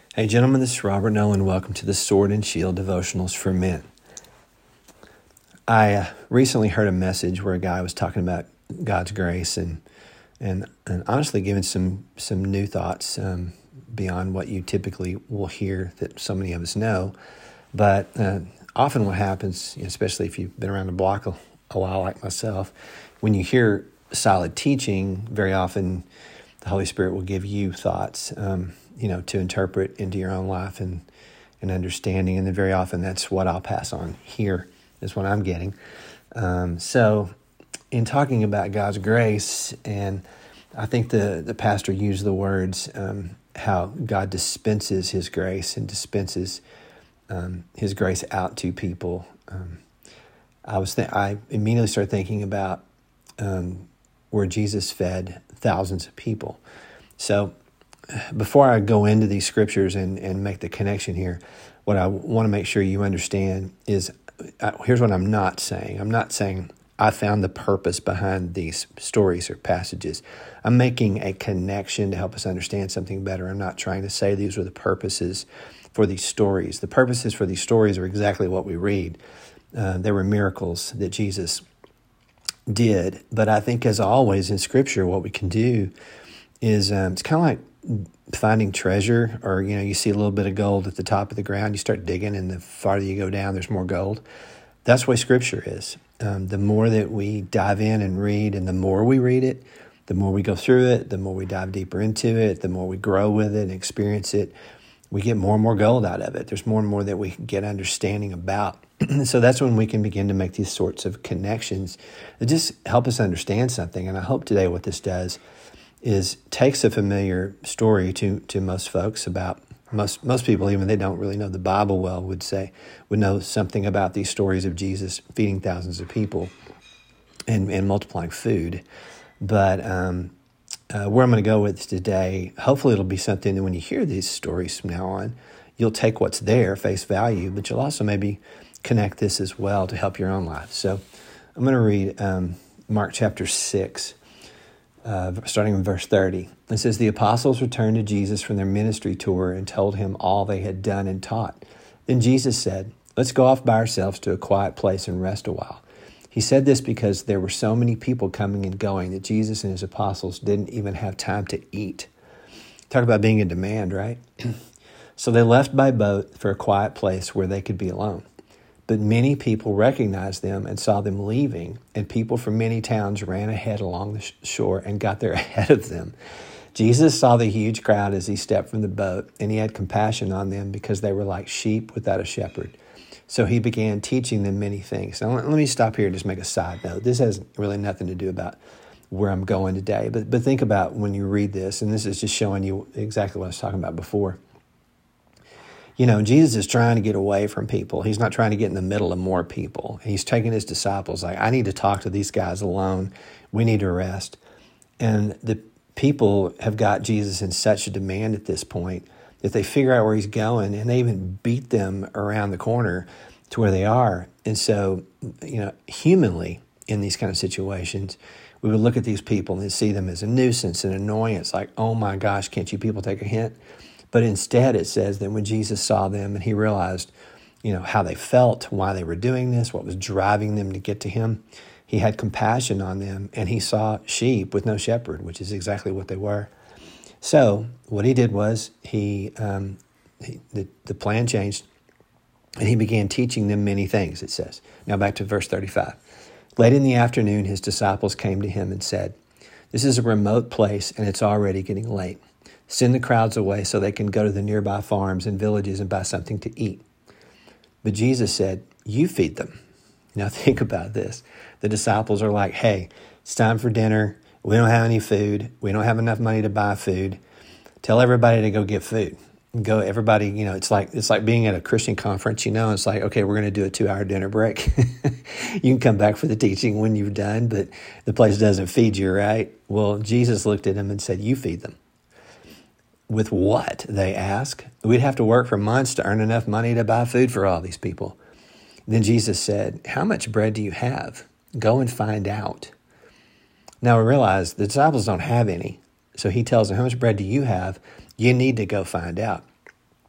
Hey, gentlemen, this is Robert Nolan. Welcome to the Sword and Shield Devotionals for Men. I recently heard a message where a guy was talking about God's grace and honestly giving some new thoughts beyond what you typically will hear that so many of us know. But often what happens, especially if you've been around the block a while like myself, when you hear solid teaching, very often the Holy Spirit will give you thoughts to interpret into your own life and understanding. And then very often that's what I'll pass on here is what I'm getting. So in talking about God's grace, and I think the pastor used the words how God dispenses his grace and dispenses his grace out to people. I immediately started thinking about where Jesus fed thousands of people. So before I go into these scriptures and make the connection here, what I want to make sure you understand is, here's what I'm not saying. I'm not saying I found the purpose behind these stories or passages. I'm making a connection to help us understand something better. I'm not trying to say these were the purposes for these stories. The purposes for these stories are exactly what we read. There were miracles that Jesus did. But I think, as always in Scripture, what we can do is it's kind of like finding treasure, or you see a little bit of gold at the top of the ground, you start digging, and the farther you go down, there's more gold. That's what Scripture is. The more that we dive in and read, and the more we read it, the more we go through it, the more we dive deeper into it, the more we grow with it and experience it, we get more and more gold out of it. There's more and more that we get understanding about. So that's when we can begin to make these sorts of connections that just help us understand something. And I hope today what this does is takes a familiar story to most folks about, most people, even they don't really know the Bible well, would know something about these stories of Jesus feeding thousands of people and multiplying food. But where I'm going to go with today, hopefully it'll be something that when you hear these stories from now on, you'll take what's there, face value, but you'll also maybe connect this as well to help your own life. So I'm going to read Mark chapter 6, starting in verse 30. It says, "The apostles returned to Jesus from their ministry tour and told him all they had done and taught. Then Jesus said, 'Let's go off by ourselves to a quiet place and rest a while.' He said this because there were so many people coming and going that Jesus and his apostles didn't even have time to eat." Talk about being in demand, right? So they left by boat for a quiet place where they could be alone. But many people recognized them and saw them leaving, and people from many towns ran ahead along the shore and got there ahead of them. Jesus saw the huge crowd as he stepped from the boat, and he had compassion on them because they were like sheep without a shepherd. So he began teaching them many things. Now, let me stop here and just make a side note. This has really nothing to do about where I'm going today, but think about when you read this, and this is just showing you exactly what I was talking about before. Jesus is trying to get away from people. He's not trying to get in the middle of more people. He's taking his disciples like, I need to talk to these guys alone. We need to rest. And the people have got Jesus in such a demand at this point that they figure out where he's going, and they even beat them around the corner to where they are. And so, humanly, in these kind of situations, we would look at these people and see them as a nuisance, an annoyance, like, oh my gosh, can't you people take a hint? But instead it says that when Jesus saw them and he realized, how they felt, why they were doing this, what was driving them to get to him, he had compassion on them, and he saw sheep with no shepherd, which is exactly what they were. So what he did was the plan changed, and he began teaching them many things, it says. Now back to verse 35. Late in the afternoon, his disciples came to him and said, "This is a remote place, and it's already getting late. Send the crowds away so they can go to the nearby farms and villages and buy something to eat." But Jesus said, "You feed them." Now think about this. The disciples are like, hey, it's time for dinner. We don't have any food. We don't have enough money to buy food. Tell everybody to go get food. Go, everybody, it's like being at a Christian conference, it's like, okay, we're going to do a 2-hour dinner break. You can come back for the teaching when you've done, but the place doesn't feed you, right? Well, Jesus looked at them and said, "You feed them." With what? They ask. We'd have to work for months to earn enough money to buy food for all these people. Then Jesus said, "How much bread do you have? Go and find out." Now we realize the disciples don't have any. So he tells them, "How much bread do you have? You need to go find out."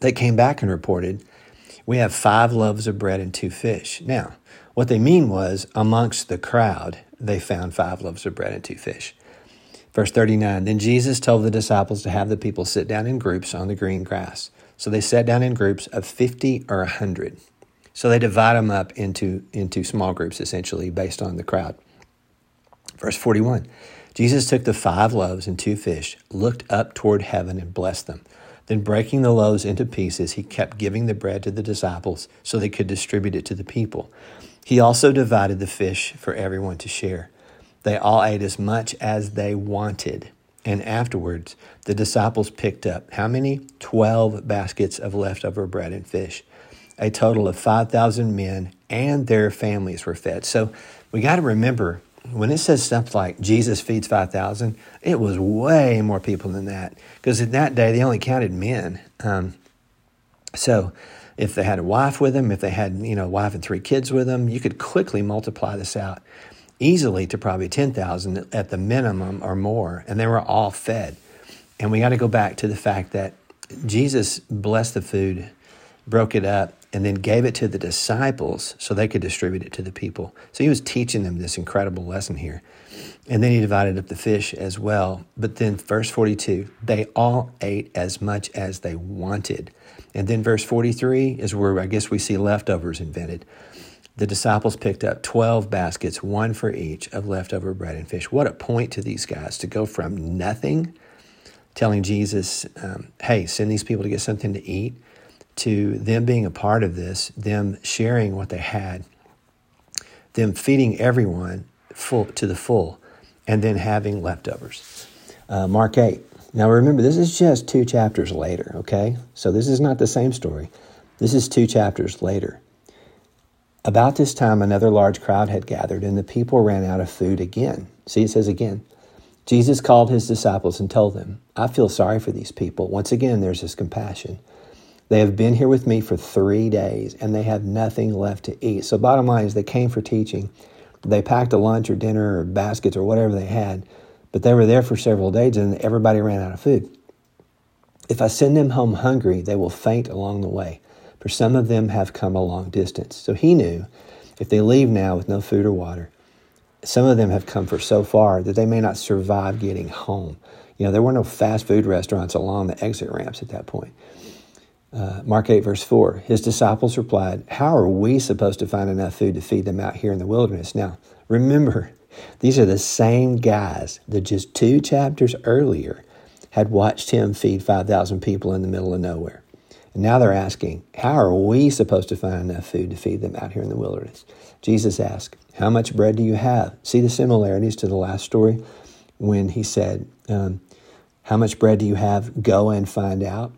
They came back and reported, "We have 5 loaves of bread and 2 fish." Now, what they mean was, amongst the crowd, they found 5 loaves of bread and 2 fish. Verse 39, then Jesus told the disciples to have the people sit down in groups on the green grass. So they sat down in groups of 50 or 100. So they divide them up into small groups, essentially, based on the crowd. Verse 41, Jesus took the 5 loaves and 2 fish, looked up toward heaven and blessed them. Then breaking the loaves into pieces, he kept giving the bread to the disciples so they could distribute it to the people. He also divided the fish for everyone to share. They all ate as much as they wanted. And afterwards, the disciples picked up how many? 12 baskets of leftover bread and fish. A total of 5,000 men and their families were fed. So we got to remember, when it says stuff like Jesus feeds 5,000, it was way more people than that. Because in that day, they only counted men. So if they had a wife with them, if they had, a wife and 3 kids with them, you could quickly multiply this out easily to probably 10,000 at the minimum or more, and they were all fed. And we got to go back to the fact that Jesus blessed the food, broke it up, and then gave it to the disciples so they could distribute it to the people. So he was teaching them this incredible lesson here. And then he divided up the fish as well. But then verse 42, they all ate as much as they wanted. And then verse 43 is where I guess we see leftovers invented. The disciples picked up 12 baskets, 1 for each, of leftover bread and fish. What a point to these guys to go from nothing, telling Jesus, hey, send these people to get something to eat, to them being a part of this, them sharing what they had, them feeding everyone to the full, and then having leftovers. Mark 8. Now remember, this is just 2 chapters later, okay? So this is not the same story. This is 2 chapters later. About this time, another large crowd had gathered, and the people ran out of food again. See, it says again. Jesus called his disciples and told them, I feel sorry for these people. Once again, there's this compassion. They have been here with me for 3 days, and they have nothing left to eat. So bottom line is they came for teaching. They packed a lunch or dinner or baskets or whatever they had, but they were there for several days, and everybody ran out of food. If I send them home hungry, they will faint along the way. For some of them have come a long distance. So he knew if they leave now with no food or water, some of them have come for so far that they may not survive getting home. There were no fast food restaurants along the exit ramps at that point. Mark 8, verse 4, his disciples replied, how are we supposed to find enough food to feed them out here in the wilderness? Now, remember, these are the same guys that just 2 chapters earlier had watched him feed 5,000 people in the middle of nowhere. And now they're asking, how are we supposed to find enough food to feed them out here in the wilderness? Jesus asked, how much bread do you have? See the similarities to the last story when he said, how much bread do you have? Go and find out.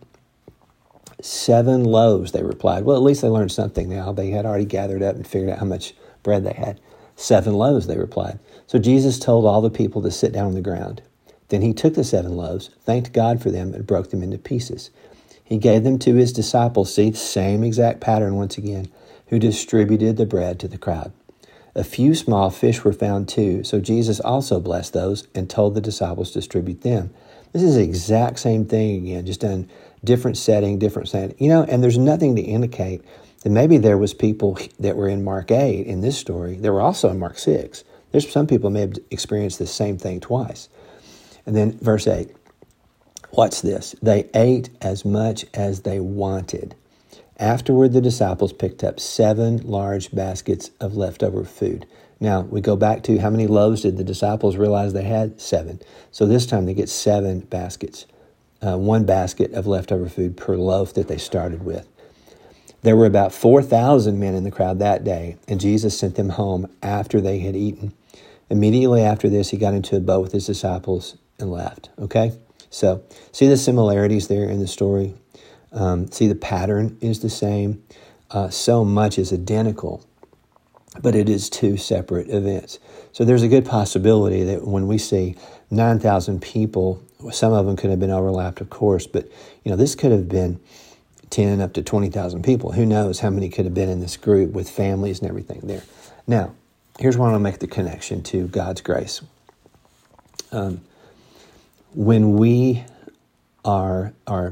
7 loaves, they replied. Well, at least they learned something now. They had already gathered up and figured out how much bread they had. 7 loaves, they replied. So Jesus told all the people to sit down on the ground. Then he took the 7 loaves, thanked God for them, and broke them into pieces. He gave them to his disciples, see, same exact pattern once again, who distributed the bread to the crowd. A few small fish were found too, so Jesus also blessed those and told the disciples to distribute them. This is the exact same thing again, just done different setting, different setting. And there's nothing to indicate that maybe there was people that were in Mark 8 in this story. There were also in Mark 6. There's some people may have experienced the same thing twice. And then verse 8. Watch this. They ate as much as they wanted. Afterward, the disciples picked up 7 large baskets of leftover food. Now, we go back to how many loaves did the disciples realize they had? 7. So this time they get 7 baskets. 1 basket of leftover food per loaf that they started with. There were about 4,000 men in the crowd that day, and Jesus sent them home after they had eaten. Immediately after this, he got into a boat with his disciples and left. Okay? So, see the similarities there in the story. See the pattern is the same. So much is identical, but it is 2 separate events. So there's a good possibility that when we see 9,000 people, some of them could have been overlapped, of course, but this could have been 10 up to 20,000 people. Who knows how many could have been in this group with families and everything there. Now, here's where I want to make the connection to God's grace. When we are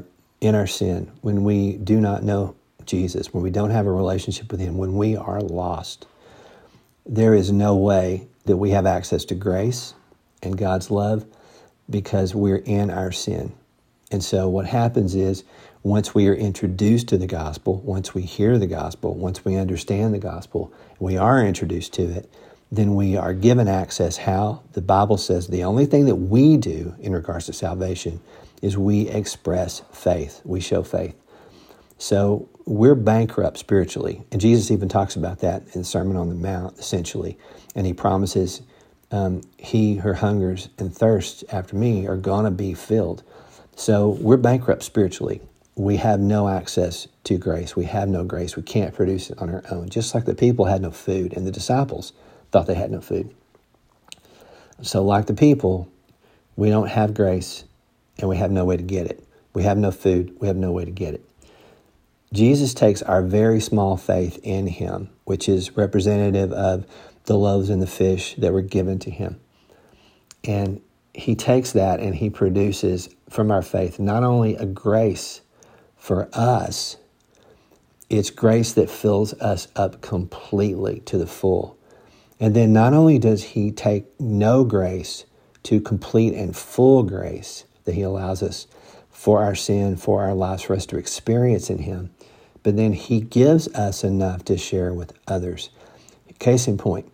in our sin, when we do not know Jesus, when we don't have a relationship with him, when we are lost, there is no way that we have access to grace and God's love because we're in our sin. And so what happens is, once we are introduced to the gospel, once we hear the gospel, once we understand the gospel, we are introduced to it, then we are given access. How? The Bible says the only thing that we do in regards to salvation is we express faith. We show faith. So we're bankrupt spiritually. And Jesus even talks about that in the Sermon on the Mount, essentially. And he promises, he who hungers and thirsts after me are going to be filled. So we're bankrupt spiritually. We have no access to grace. We have no grace. We can't produce it on our own. Just like the people had no food and the disciples thought they had no food. So like the people, we don't have grace and we have no way to get it. We have no food. We have no way to get it. Jesus takes our very small faith in him, which is representative of the loaves and the fish that were given to him. And he takes that and he produces from our faith not only a grace for us, it's grace that fills us up completely to the full. And then not only does he take no grace to complete and full grace that he allows us for our sin, for our lives, for us to experience in him, but then he gives us enough to share with others. Case in point,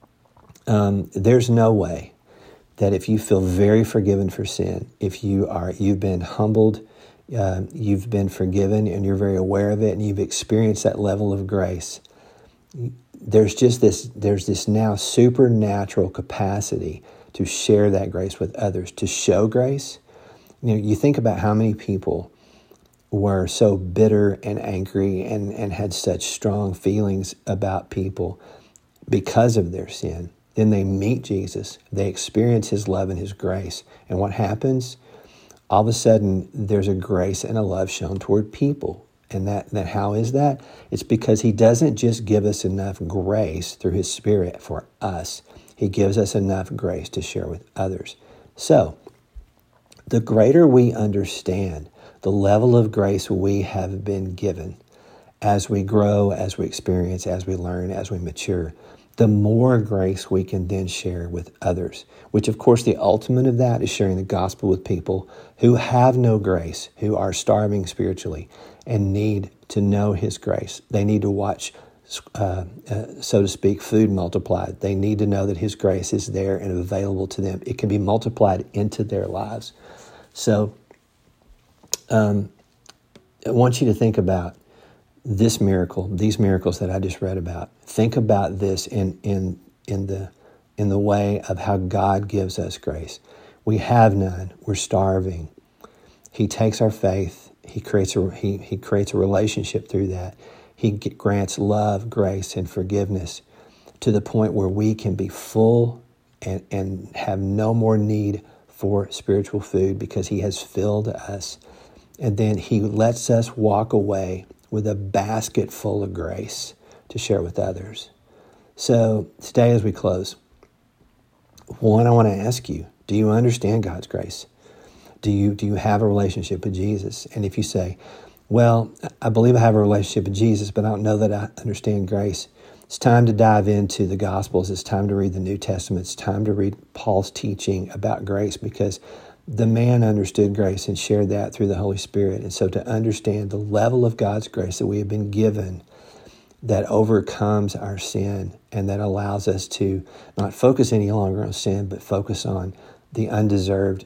there's no way that if you feel very forgiven for sin, if you've been humbled, you've been forgiven, and you're very aware of it, and you've experienced that level of grace, there's this now supernatural capacity to share that grace with others, to show grace. You think about how many people were so bitter and angry and had such strong feelings about people because of their sin. Then they meet Jesus, they experience his love and his grace. And what happens? All of a sudden, there's a grace and a love shown toward people. And that how is that? It's because he doesn't just give us enough grace through his Spirit for us. He gives us enough grace to share with others. So, the greater we understand the level of grace we have been given as we grow, as we experience, as we learn, as we mature, the more grace we can then share with others, which of course the ultimate of that is sharing the gospel with people who have no grace, who are starving spiritually and need to know his grace. They need to watch, so to speak, food multiplied. They need to know that his grace is there and available to them. It can be multiplied into their lives. So I want you to think about this miracle, these miracles that I just read about. Think about this in the way of how God gives us grace. We have none. We're starving. He takes our faith. He creates a relationship through that. He grants love, grace, and forgiveness to the point where we can be full and have no more need for spiritual food because he has filled us. And then he lets us walk away with a basket full of grace to share with others. So today as we close, one, I want to ask you, do you understand God's grace? Do you have a relationship with Jesus? And if you say, well, I believe I have a relationship with Jesus, but I don't know that I understand grace, it's time to dive into the Gospels. It's time to read the New Testament. It's time to read Paul's teaching about grace, because the man understood grace and shared that through the Holy Spirit. And so to understand the level of God's grace that we have been given that overcomes our sin and that allows us to not focus any longer on sin, but focus on the undeserved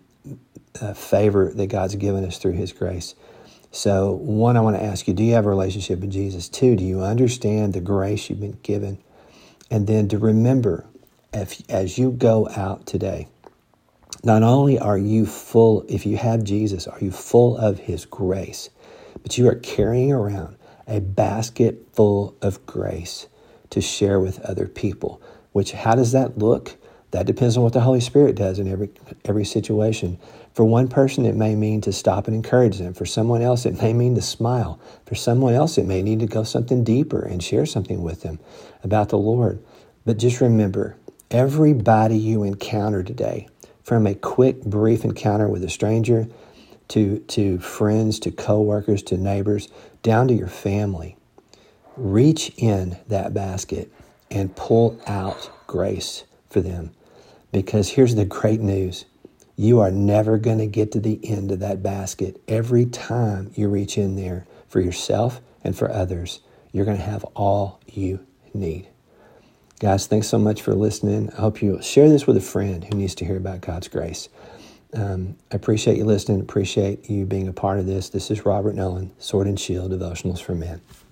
favor that God's given us through his grace. So one, I want to ask you, do you have a relationship with Jesus? Two, do you understand the grace you've been given? And then to remember, as you go out today, not only are you full, if you have Jesus, are you full of his grace, but you are carrying around a basket full of grace to share with other people. Which, how does that look? That depends on what the Holy Spirit does in every situation. For one person, it may mean to stop and encourage them. For someone else, it may mean to smile. For someone else, it may need to go something deeper and share something with them about the Lord. But just remember, everybody you encounter today, from a quick, brief encounter with a stranger to friends, to coworkers, to neighbors, down to your family. Reach in that basket and pull out grace for them. Because here's the great news. You are never going to get to the end of that basket. Every time you reach in there for yourself and for others, you're going to have all you need. Guys, thanks so much for listening. I hope you share this with a friend who needs to hear about God's grace. I appreciate you listening. Appreciate you being a part of this. This is Robert Nolan, Sword and Shield Devotionals for Men.